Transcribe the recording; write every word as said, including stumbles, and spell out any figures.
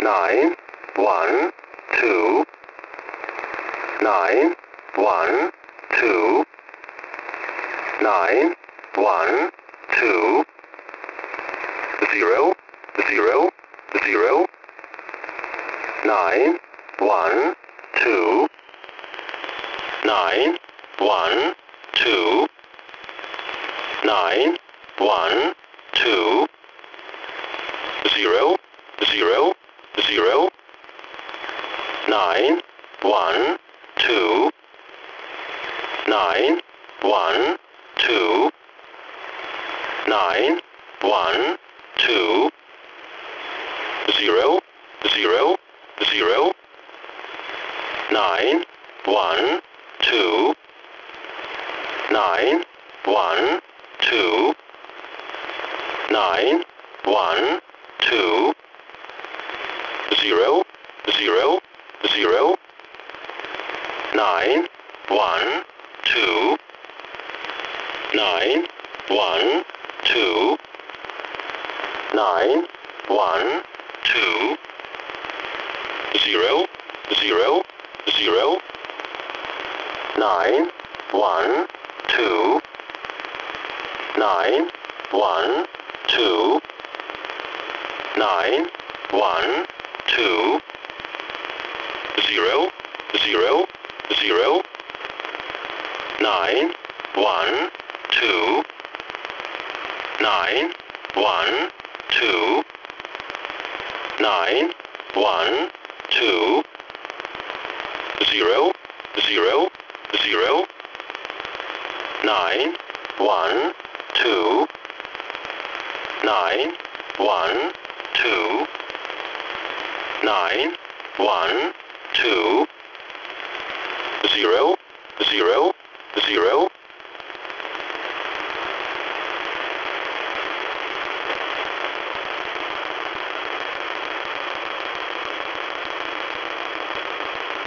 nine, one, two, nine, one, two, nine, one, two, zero, zero, zero, nine, one, two, nine, one, two, nine, one, two, zero, zero, zero, nine, one, two, nine, one, two, nine, one, two, zero, zero, zero, nine, one, two, nine, one, two, nine, one, two, zero, zero, zero, nine, one, two, nine, one, two, nine, one, two, zero, zero, zero, nine, one, two, nine, one, two, nine, one, two, zero, zero, zero, nine, one, two, nine, one, two, nine, one, two, zero, zero, zero, nine, one, two, nine, one, two, nine, one, two, zero, zero, zero,